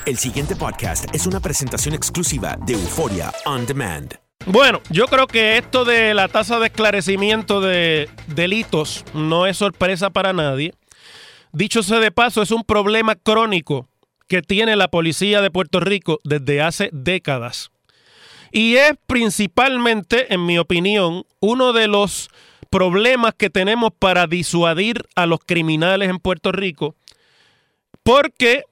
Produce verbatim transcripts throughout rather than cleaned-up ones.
El siguiente podcast es una presentación exclusiva de Euphoria On Demand. Bueno, yo creo que esto de la tasa de esclarecimiento de delitos no es sorpresa para nadie. Dicho sea de paso, es un problema crónico que tiene la policía de Puerto Rico desde hace décadas. Y es principalmente, en mi opinión, uno de los problemas que tenemos para disuadir a los criminales en Puerto Rico, porque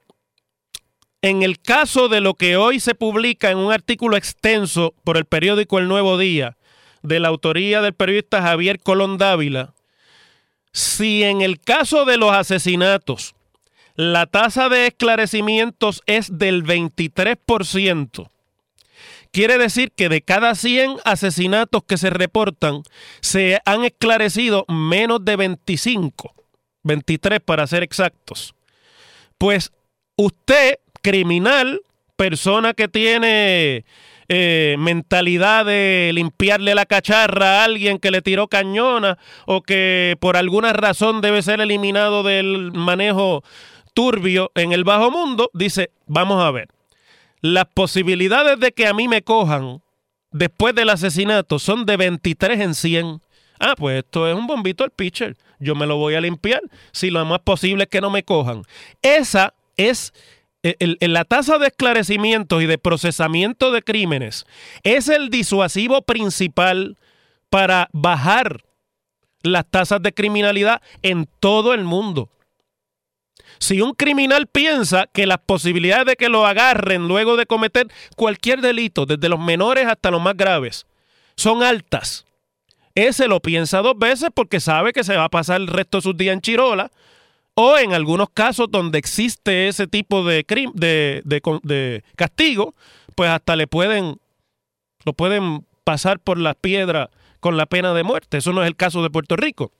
en el caso de lo que hoy se publica en un artículo extenso por el periódico El Nuevo Día, de la autoría del periodista Javier Colón Dávila, si en el caso de los asesinatos la tasa de esclarecimientos es del veintitrés por ciento, quiere decir que de cada cien asesinatos que se reportan, se han esclarecido menos de veinticinco, veintitrés para ser exactos. Pues usted, criminal, persona que tiene eh, mentalidad de limpiarle la cacharra a alguien que le tiró cañona o que por alguna razón debe ser eliminado del manejo turbio en el bajo mundo, dice, vamos a ver, las posibilidades de que a mí me cojan después del asesinato son de veintitrés en cien. Ah, pues esto es un bombito al pitcher. Yo me lo voy a limpiar si lo más posible es que no me cojan. Esa es el, el, la tasa de esclarecimientos y de procesamiento de crímenes. Es el disuasivo principal para bajar las tasas de criminalidad en todo el mundo. Si un criminal piensa que las posibilidades de que lo agarren luego de cometer cualquier delito, desde los menores hasta los más graves, son altas, ese lo piensa dos veces porque sabe que se va a pasar el resto de sus días en chirola, o en algunos casos donde existe ese tipo de, crim- de, de, de castigo, pues hasta le pueden, lo pueden pasar por las piedras con la pena de muerte. Eso no es el caso de Puerto Rico.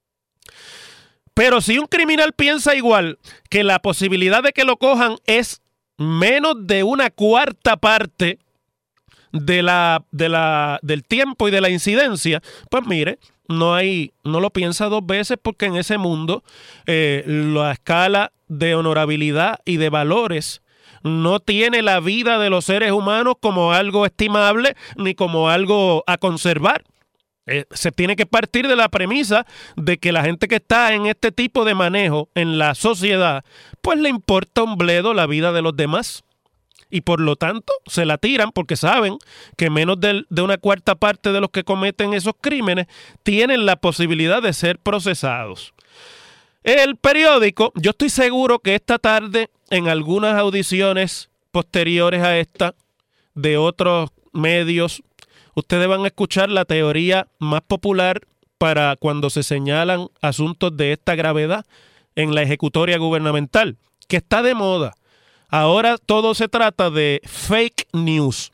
Pero si un criminal piensa igual, que la posibilidad de que lo cojan es menos de una cuarta parte de la, de la, del tiempo y de la incidencia, pues mire, no hay, no lo piensa dos veces porque en ese mundo eh, la escala de honorabilidad y de valores no tiene la vida de los seres humanos como algo estimable ni como algo a conservar. Eh, se tiene que partir de la premisa de que la gente que está en este tipo de manejo en la sociedad, pues le importa un bledo la vida de los demás. Y por lo tanto se la tiran porque saben que menos de, de una cuarta parte de los que cometen esos crímenes tienen la posibilidad de ser procesados. El periódico, yo estoy seguro que esta tarde en algunas audiciones posteriores a esta de otros medios, ustedes van a escuchar la teoría más popular para cuando se señalan asuntos de esta gravedad en la ejecutoria gubernamental, que está de moda. Ahora todo se trata de fake news.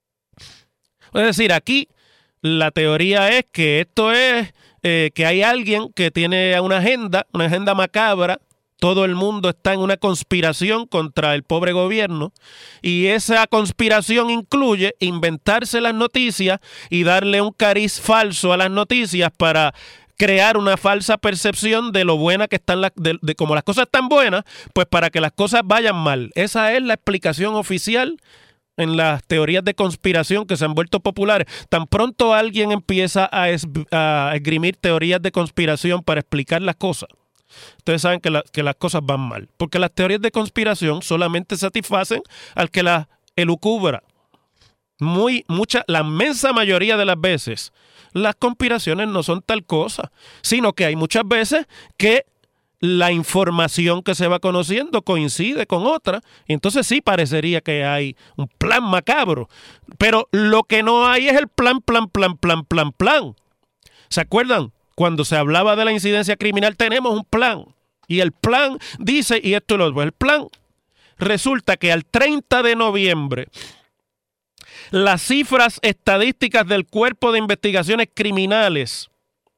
Es decir, aquí la teoría es que esto es eh, que hay alguien que tiene una agenda, una agenda macabra. Todo el mundo está en una conspiración contra el pobre gobierno y esa conspiración incluye inventarse las noticias y darle un cariz falso a las noticias para crear una falsa percepción de lo buena que están las, de, de como las cosas están buenas, pues para que las cosas vayan mal. Esa es la explicación oficial en las teorías de conspiración que se han vuelto populares. Tan pronto alguien empieza a, es, a esgrimir teorías de conspiración para explicar las cosas, ustedes saben que, la, que las cosas van mal, porque las teorías de conspiración solamente satisfacen al que las elucubra. Muy, mucha, la inmensa mayoría de las veces las conspiraciones no son tal cosa, sino que hay muchas veces que la información que se va conociendo coincide con otra, y entonces sí parecería que hay un plan macabro, pero lo que no hay es el plan, plan, plan, plan, plan, plan. ¿Se acuerdan? Cuando se hablaba de la incidencia criminal, tenemos un plan, y el plan dice, y esto es lo otro, el plan resulta que al treinta de noviembre, las cifras estadísticas del Cuerpo de Investigaciones Criminales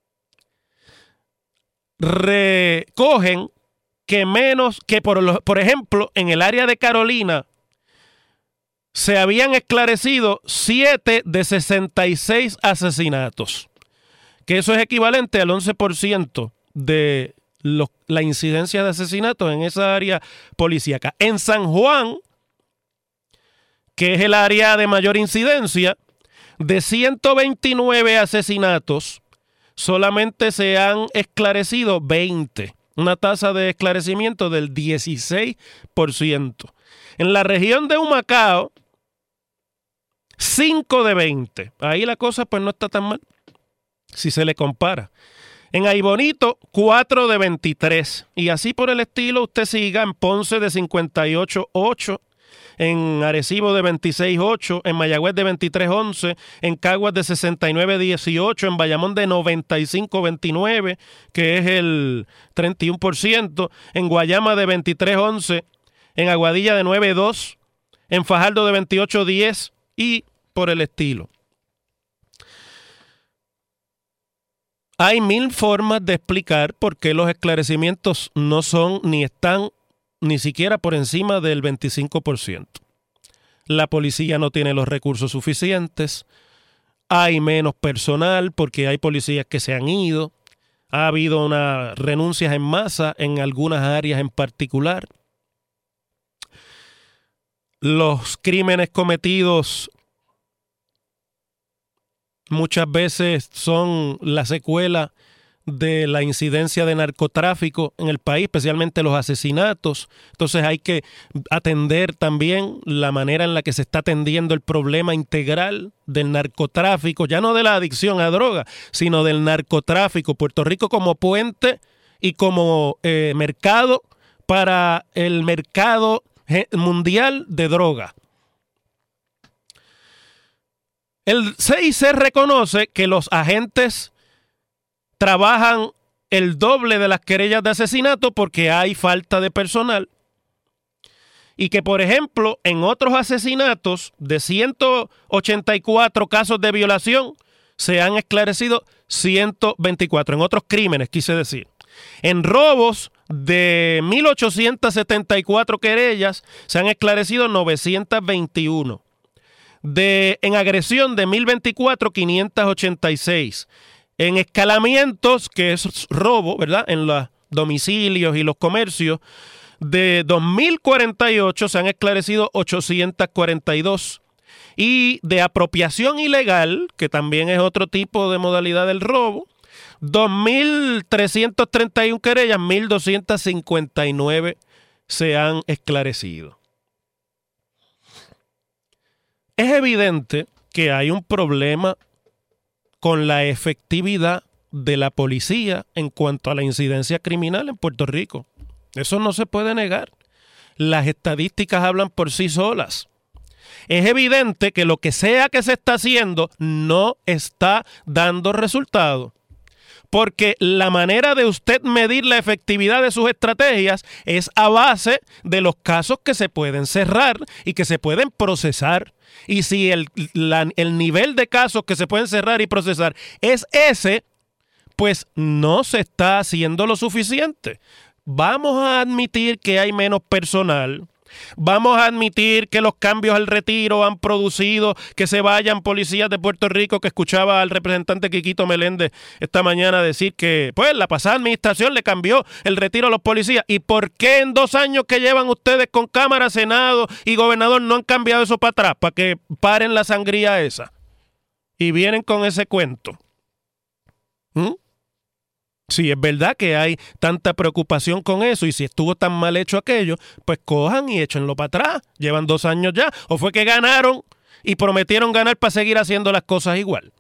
recogen que menos, que por, lo, por ejemplo, en el área de Carolina se habían esclarecido siete de sesenta y seis asesinatos, que eso es equivalente al once por ciento de los, la incidencia de asesinatos en esa área policíaca. En San Juan que es el área de mayor incidencia, de ciento veintinueve asesinatos, solamente se han esclarecido veinte, una tasa de esclarecimiento del dieciséis por ciento. En la región de Humacao, cinco de veinte. Ahí la cosa pues no está tan mal, si se le compara. En Aibonito, cuatro de veintitrés. Y así por el estilo, usted siga en Ponce de cincuenta y ocho ocho, en Arecibo de veintiséis ocho, en Mayagüez de veintitrés once, en Caguas de sesenta y nueve dieciocho, en Bayamón de noventa y cinco veintinueve, que es el treinta y uno por ciento, en Guayama de veintitrés once, en Aguadilla de nueve dos, en Fajardo de veintiocho diez y por el estilo. Hay mil formas de explicar por qué los esclarecimientos no son ni están ni siquiera por encima del veinticinco por ciento. La policía no tiene los recursos suficientes, hay menos personal porque hay policías que se han ido, ha habido unas renuncias en masa en algunas áreas en particular. Los crímenes cometidos muchas veces son la secuela de la incidencia de narcotráfico en el país, especialmente los asesinatos. Entonces hay que atender también la manera en la que se está atendiendo el problema integral del narcotráfico, ya no de la adicción a droga, sino del narcotráfico. Puerto Rico como puente y como eh, mercado para el mercado mundial de droga. El C I C reconoce que los agentes trabajan el doble de las querellas de asesinato porque hay falta de personal y que, por ejemplo, en otros asesinatos de ciento ochenta y cuatro casos de violación se han esclarecido ciento veinticuatro, en otros crímenes quise decir. En robos de mil ochocientas setenta y cuatro querellas se han esclarecido novecientas veintiuno. De, en agresión de mil veinticuatro, quinientas ochenta y seis. En escalamientos, que es robo, ¿verdad? En los domicilios y los comercios, de dos mil cuarenta y ocho se han esclarecido ochocientas cuarenta y dos. Y de apropiación ilegal, que también es otro tipo de modalidad del robo, dos mil trescientas treinta y uno querellas, mil doscientas cincuenta y nueve se han esclarecido. Es evidente que hay un problema con la efectividad de la policía en cuanto a la incidencia criminal en Puerto Rico. Eso no se puede negar. Las estadísticas hablan por sí solas. Es evidente que lo que sea que se está haciendo no está dando resultado. Porque la manera de usted medir la efectividad de sus estrategias es a base de los casos que se pueden cerrar y que se pueden procesar. Y si el, la, el nivel de casos que se pueden cerrar y procesar es ese, pues no se está haciendo lo suficiente. Vamos a admitir que hay menos personal. Vamos a admitir que los cambios al retiro han producido que se vayan policías de Puerto Rico, que escuchaba al representante Quiquito Meléndez esta mañana decir que pues la pasada administración le cambió el retiro a los policías. ¿Y por qué en dos años que llevan ustedes con Cámara, Senado y Gobernador no han cambiado eso para atrás? Para que paren la sangría esa. Y vienen con ese cuento. ¿Mm? Si es verdad que hay tanta preocupación con eso y si estuvo tan mal hecho aquello, pues cojan y échenlo para atrás. Llevan dos años ya. ¿O fue que ganaron y prometieron ganar para seguir haciendo las cosas igual?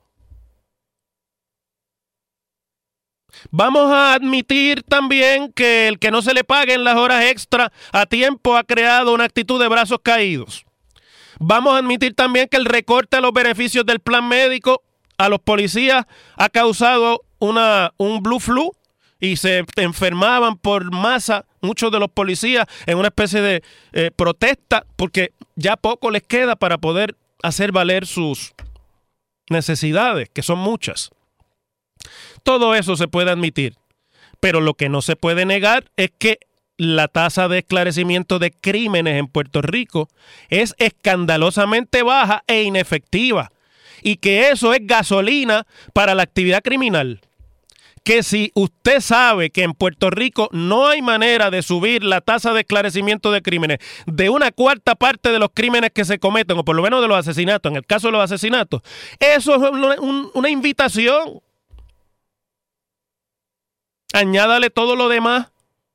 Vamos a admitir también que el que no se le paguen las horas extra a tiempo ha creado una actitud de brazos caídos. Vamos a admitir también que el recorte a los beneficios del plan médico a los policías ha causado una, un blue flu y se enfermaban por masa muchos de los policías en una especie de eh, protesta porque ya poco les queda para poder hacer valer sus necesidades, que son muchas. Todo eso se puede admitir, pero lo que no se puede negar es que la tasa de esclarecimiento de crímenes en Puerto Rico es escandalosamente baja e inefectiva y que eso es gasolina para la actividad criminal. que si usted sabe que en Puerto Rico no hay manera de subir la tasa de esclarecimiento de crímenes de una cuarta parte de los crímenes que se cometen, o por lo menos de los asesinatos, en el caso de los asesinatos, eso es una, un, una invitación. Añádale todo lo demás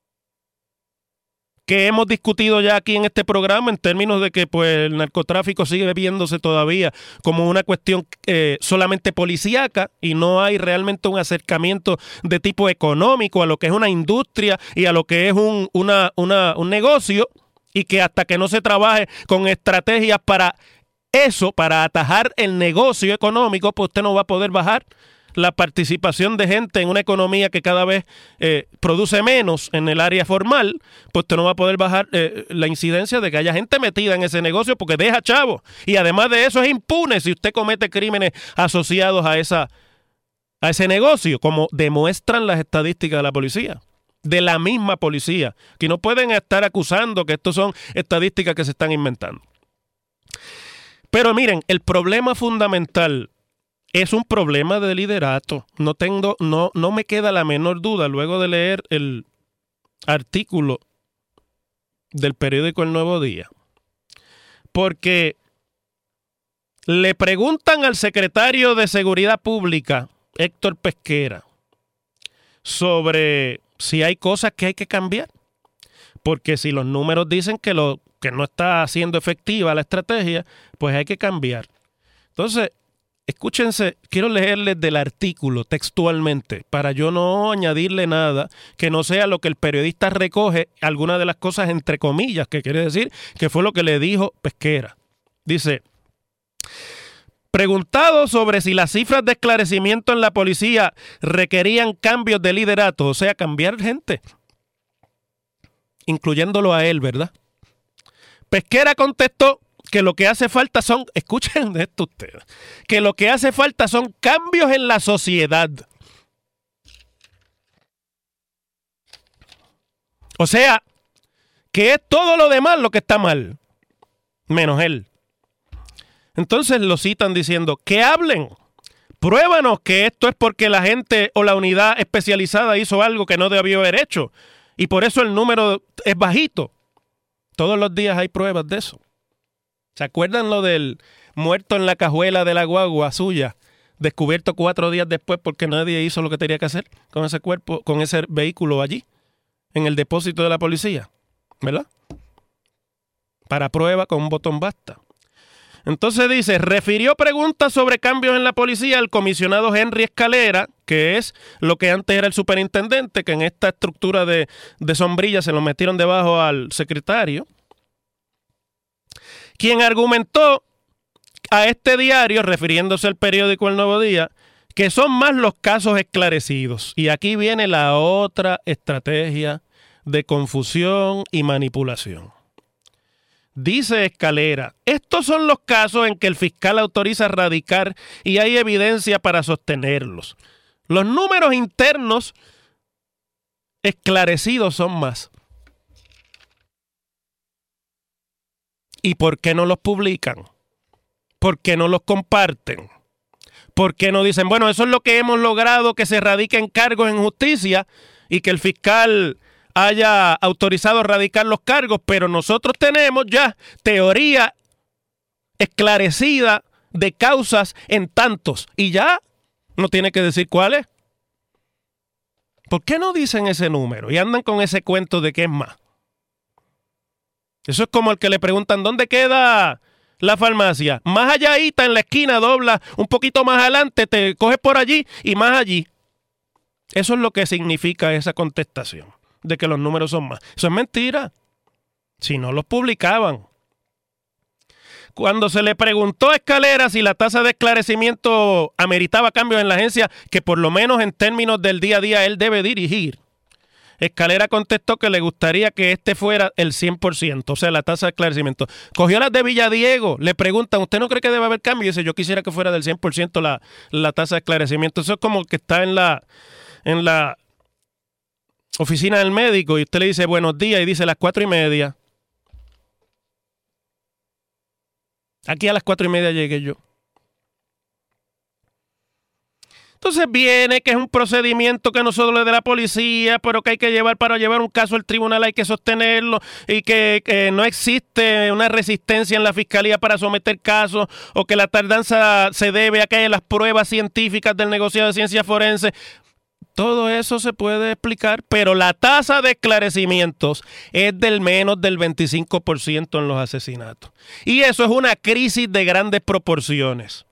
que hemos discutido ya aquí en este programa en términos de que pues el narcotráfico sigue viéndose todavía como una cuestión eh, solamente policíaca y no hay realmente un acercamiento de tipo económico a lo que es una industria y a lo que es un, una, una, un negocio, y que hasta que no se trabaje con estrategias para eso, para atajar el negocio económico, pues usted no va a poder bajar la participación de gente en una economía que cada vez eh, produce menos en el área formal, pues usted no va a poder bajar eh, la incidencia de que haya gente metida en ese negocio porque deja chavos. Y además de eso es impune si usted comete crímenes asociados a, esa, a ese negocio, como demuestran las estadísticas de la policía, de la misma policía, que no pueden estar acusando que estos son estadísticas que se están inventando. Pero miren, el problema fundamental es un problema de liderato. No tengo, no, no me queda la menor duda luego de leer el artículo del periódico El Nuevo Día. Porque le preguntan al secretario de Seguridad Pública, Héctor Pesquera, sobre si hay cosas que hay que cambiar. Porque si los números dicen que, lo, que no está siendo efectiva la estrategia, pues hay que cambiar. Entonces, escúchense, quiero leerles del artículo textualmente para yo no añadirle nada que no sea lo que el periodista recoge, alguna de las cosas entre comillas, que quiere decir que fue lo que le dijo Pesquera. Dice, preguntado sobre si las cifras de esclarecimiento en la policía requerían cambios de liderato, o sea, cambiar gente, incluyéndolo a él, ¿verdad? Pesquera contestó que lo que hace falta son, escuchen esto ustedes, que lo que hace falta son cambios en la sociedad. O sea, que es todo lo demás lo que está mal, menos él. Entonces lo citan diciendo, que hablen, pruébanos que esto es porque la gente o la unidad especializada hizo algo que no debió haber hecho y por eso el número es bajito. Todos los días hay pruebas de eso. ¿Se acuerdan lo del muerto en la cajuela de la guagua suya, descubierto cuatro días después porque nadie hizo lo que tenía que hacer con ese cuerpo, con ese vehículo allí, en el depósito de la policía? ¿Verdad? Para prueba con un botón basta. Entonces dice, refirió preguntas sobre cambios en la policía al comisionado Henry Escalera, que es lo que antes era el superintendente, que en esta estructura de, de sombrilla se lo metieron debajo al secretario, quien argumentó a este diario, refiriéndose al periódico El Nuevo Día, que son más los casos esclarecidos. Y aquí viene la otra estrategia de confusión y manipulación. Dice Escalera, estos son los casos en que el fiscal autoriza radicar y hay evidencia para sostenerlos. Los números internos esclarecidos son más. ¿Y por qué no los publican? ¿Por qué no los comparten? ¿Por qué no dicen, bueno, eso es lo que hemos logrado, que se radiquen cargos en justicia y que el fiscal haya autorizado radicar los cargos, pero nosotros tenemos ya teoría esclarecida de causas en tantos y ya no tiene que decir cuáles? ¿Por qué no dicen ese número y andan con ese cuento de que es más? Eso es como el que le preguntan, ¿dónde queda la farmacia? Más allá, en la esquina, dobla un poquito más adelante, te coges por allí y más allí. Eso es lo que significa esa contestación, de que los números son más. Eso es mentira. Si no los publicaban. Cuando se le preguntó a Escalera si la tasa de esclarecimiento ameritaba cambios en la agencia, que por lo menos en términos del día a día él debe dirigir, Escalera contestó que le gustaría que este fuera el cien por ciento, o sea, la tasa de esclarecimiento. Cogió las de Villadiego, le preguntan, ¿usted no cree que debe haber cambio? Y dice, yo quisiera que fuera del cien por ciento la, la tasa de esclarecimiento. Eso es como que está en la, en la oficina del médico y usted le dice, buenos días, y dice las cuatro y media. Aquí a las cuatro y media llegué yo. Entonces viene que es un procedimiento que no solo es de la policía, pero que hay que llevar para llevar un caso al tribunal, hay que sostenerlo y que, que no existe una resistencia en la fiscalía para someter casos o que la tardanza se debe a que las pruebas científicas del negociado de ciencia forense. Todo eso se puede explicar, pero la tasa de esclarecimientos es del menos del veinticinco por ciento en los asesinatos. Y eso es una crisis de grandes proporciones.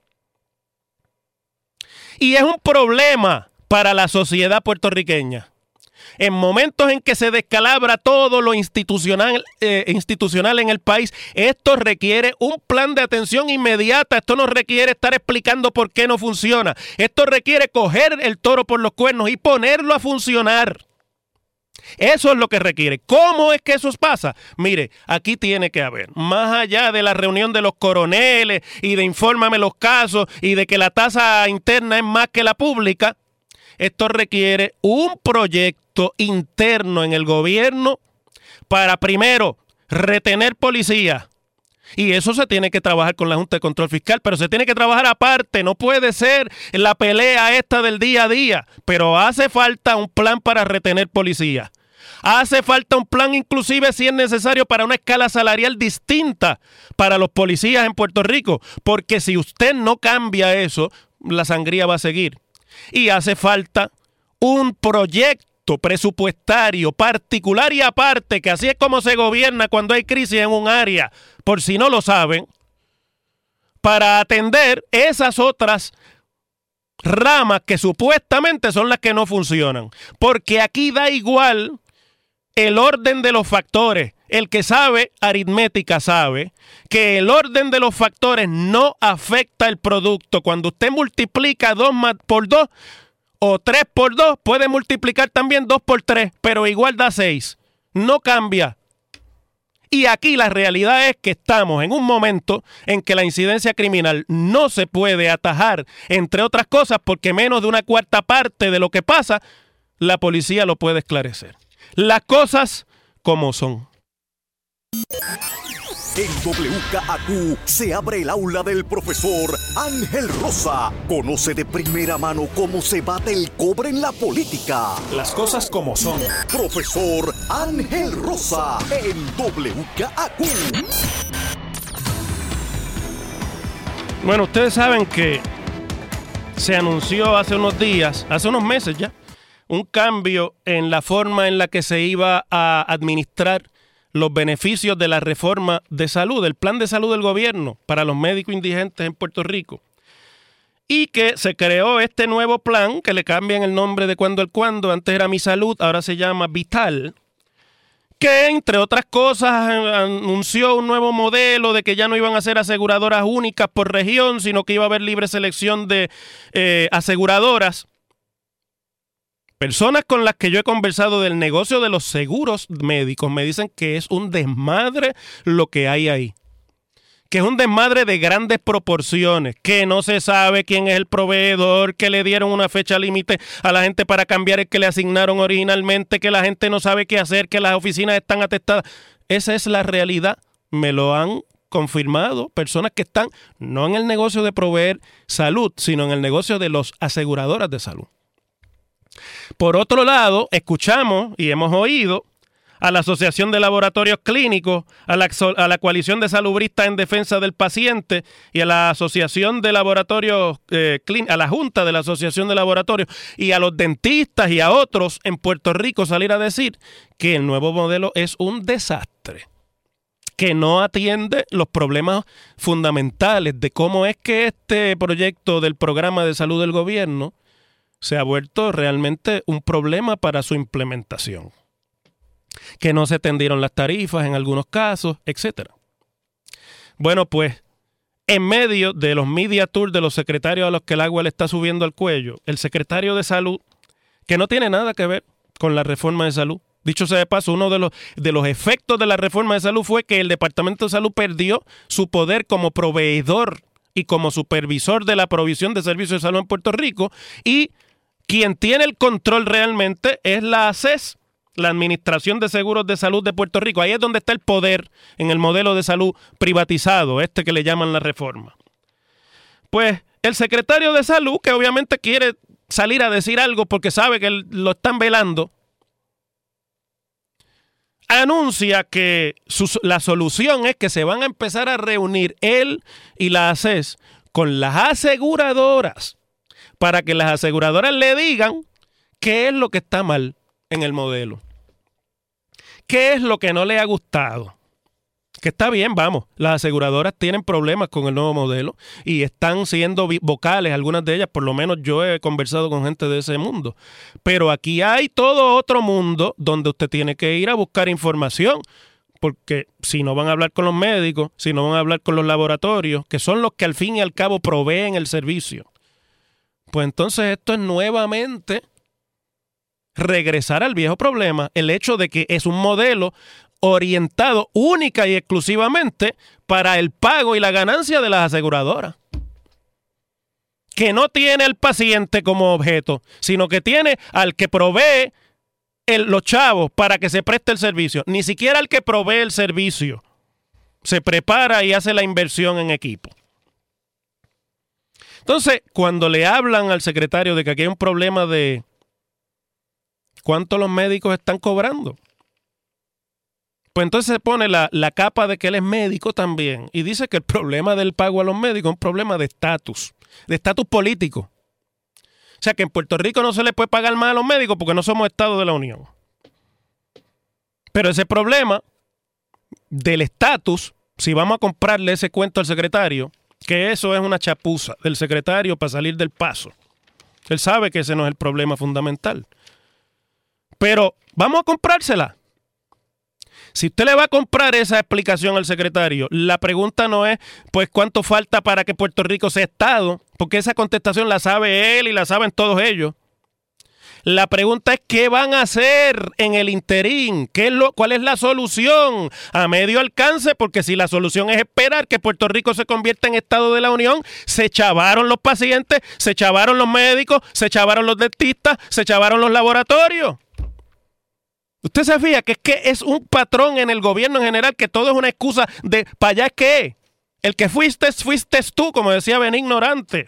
Y es un problema para la sociedad puertorriqueña. En momentos en que se descalabra todo lo institucional, eh, institucional en el país, esto requiere un plan de atención inmediata. Esto no requiere estar explicando por qué no funciona. Esto requiere coger el toro por los cuernos y ponerlo a funcionar. Eso es lo que requiere. ¿Cómo es que eso pasa? Mire, aquí tiene que haber, más allá de la reunión de los coroneles y de infórmame los casos y de que la tasa interna es más que la pública, esto requiere un proyecto interno en el gobierno para, primero, retener policías. Y eso se tiene que trabajar con la Junta de Control Fiscal, pero se tiene que trabajar aparte. No puede ser la pelea esta del día a día, pero hace falta un plan para retener policías. Hace falta un plan inclusive, si es necesario, para una escala salarial distinta para los policías en Puerto Rico, porque si usted no cambia eso, la sangría va a seguir. Y hace falta un proyecto presupuestario particular y aparte, que así es como se gobierna cuando hay crisis en un área, por si no lo saben, para atender esas otras ramas que supuestamente son las que no funcionan. Porque aquí da igual el orden de los factores. El que sabe aritmética sabe que el orden de los factores no afecta el producto. Cuando usted multiplica dos por dos o tres por dos, puede multiplicar también dos por tres, pero igual da seis. No cambia. Y aquí la realidad es que estamos en un momento en que la incidencia criminal no se puede atajar, entre otras cosas, porque menos de una cuarta parte de lo que pasa, la policía lo puede esclarecer. Las cosas como son. En W K A Q se abre el aula del profesor Ángel Rosa. Conoce de primera mano cómo se bate el cobre en la política. Las cosas como son. Profesor Ángel Rosa en W K A Q. Bueno, ustedes saben que se anunció hace unos días, hace unos meses ya, un cambio en la forma en la que se iba a administrar los beneficios de la reforma de salud, del plan de salud del gobierno para los médicos indigentes en Puerto Rico. Y que se creó este nuevo plan, que le cambian el nombre de cuando al cuando, antes era Mi Salud, ahora se llama Vital, que entre otras cosas anunció un nuevo modelo de que ya no iban a ser aseguradoras únicas por región, sino que iba a haber libre selección de eh, aseguradoras. Personas con las que yo he conversado del negocio de los seguros médicos me dicen que es un desmadre lo que hay ahí. Que es un desmadre de grandes proporciones, que no se sabe quién es el proveedor, que le dieron una fecha límite a la gente para cambiar el que le asignaron originalmente, que la gente no sabe qué hacer, que las oficinas están atestadas. Esa es la realidad. Me lo han confirmado personas que están no en el negocio de proveer salud, sino en el negocio de las aseguradoras de salud. Por otro lado, escuchamos y hemos oído a la Asociación de Laboratorios Clínicos, a la, a la Coalición de Salubristas en Defensa del Paciente y a la Asociación de Laboratorios, eh, a la Junta de la Asociación de Laboratorios y a los dentistas y a otros en Puerto Rico salir a decir que el nuevo modelo es un desastre, que no atiende los problemas fundamentales de cómo es que este proyecto del programa de salud del gobierno se ha vuelto realmente un problema para su implementación. Que no se atendieron las tarifas en algunos casos, etcétera. Bueno, pues, en medio de los media tours de los secretarios a los que el agua le está subiendo al cuello, el secretario de Salud, que no tiene nada que ver con la reforma de salud. Dicho sea de paso, uno de los, de los efectos de la reforma de salud fue que el Departamento de Salud perdió su poder como proveedor y como supervisor de la provisión de servicios de salud en Puerto Rico, y quien tiene el control realmente es la A C E S, la Administración de Seguros de Salud de Puerto Rico. Ahí es donde está el poder en el modelo de salud privatizado, este que le llaman la reforma. Pues el secretario de Salud, que obviamente quiere salir a decir algo porque sabe que lo están velando, anuncia que su, la solución es que se van a empezar a reunir él y la A C E S con las aseguradoras para que las aseguradoras le digan qué es lo que está mal en el modelo, qué es lo que no le ha gustado. Que está bien, vamos, las aseguradoras tienen problemas con el nuevo modelo y están siendo vocales, algunas de ellas, por lo menos yo he conversado con gente de ese mundo. Pero aquí hay todo otro mundo donde usted tiene que ir a buscar información, porque si no van a hablar con los médicos, si no van a hablar con los laboratorios, que son los que al fin y al cabo proveen el servicio, pues entonces esto es nuevamente regresar al viejo problema, el hecho de que es un modelo orientado única y exclusivamente para el pago y la ganancia de las aseguradoras. Que no tiene al paciente como objeto, sino que tiene al que provee el, los chavos para que se preste el servicio. Ni siquiera al que provee el servicio se prepara y hace la inversión en equipo. Entonces, cuando le hablan al secretario de que aquí hay un problema de cuánto los médicos están cobrando, pues entonces se pone la, la capa de que él es médico también y dice que el problema del pago a los médicos es un problema de estatus, de estatus político. O sea que en Puerto Rico no se le puede pagar más a los médicos porque no somos Estado de la Unión. Pero ese problema del estatus, si vamos a comprarle ese cuento al secretario, que eso es una chapuza del secretario para salir del paso. Él sabe que ese no es el problema fundamental. Pero vamos a comprársela. Si usted le va a comprar esa explicación al secretario, la pregunta no es, pues, ¿cuánto falta para que Puerto Rico sea Estado? Porque esa contestación la sabe él y la saben todos ellos. La pregunta es, ¿qué van a hacer en el interín? ¿Qué es lo, ¿Cuál es la solución a medio alcance? Porque si la solución es esperar que Puerto Rico se convierta en Estado de la Unión, se chavaron los pacientes, se chavaron los médicos, se chavaron los dentistas, se chavaron los laboratorios. Usted se fija que es que es un patrón en el gobierno en general, que todo es una excusa de ¿para allá qué? El que fuiste, fuiste tú, como decía Benigno Orante.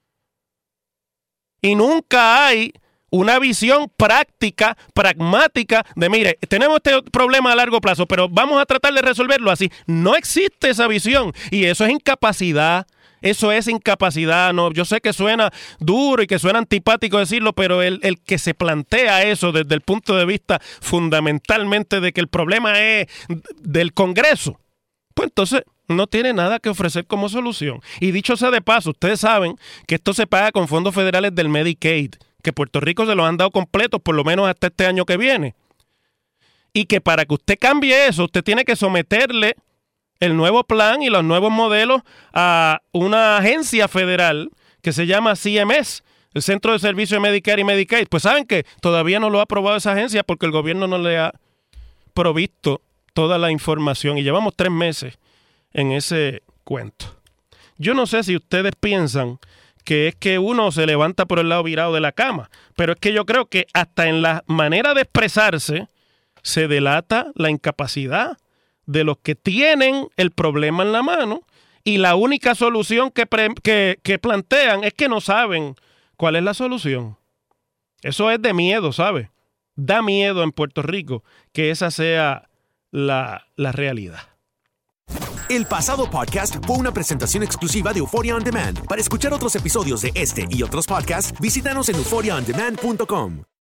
Y nunca hay una visión práctica, pragmática de, mire, tenemos este problema a largo plazo, pero vamos a tratar de resolverlo así. No existe esa visión y eso es incapacidad. Eso es incapacidad. No, yo sé que suena duro y que suena antipático decirlo, pero el, el que se plantea eso desde el punto de vista fundamentalmente de que el problema es del Congreso, pues entonces no tiene nada que ofrecer como solución. Y dicho sea de paso, ustedes saben que esto se paga con fondos federales del Medicaid, que Puerto Rico se los han dado completos por lo menos hasta este año que viene. Y que para que usted cambie eso, usted tiene que someterle el nuevo plan y los nuevos modelos a una agencia federal que se llama C M S, el Centro de Servicios de Medicare y Medicaid. Pues saben que todavía no lo ha aprobado esa agencia porque el gobierno no le ha provisto toda la información y llevamos tres meses en ese cuento. Yo no sé si ustedes piensan que es que uno se levanta por el lado virado de la cama, pero es que yo creo que hasta en la manera de expresarse se delata la incapacidad de los que tienen el problema en la mano y la única solución que, pre- que, que plantean es que no saben cuál es la solución. Eso es de miedo, ¿sabe? Da miedo en Puerto Rico que esa sea la, la realidad. El pasado podcast fue una presentación exclusiva de Euphoria On Demand. Para escuchar otros episodios de este y otros podcasts, visítanos en euphoria on demand punto com.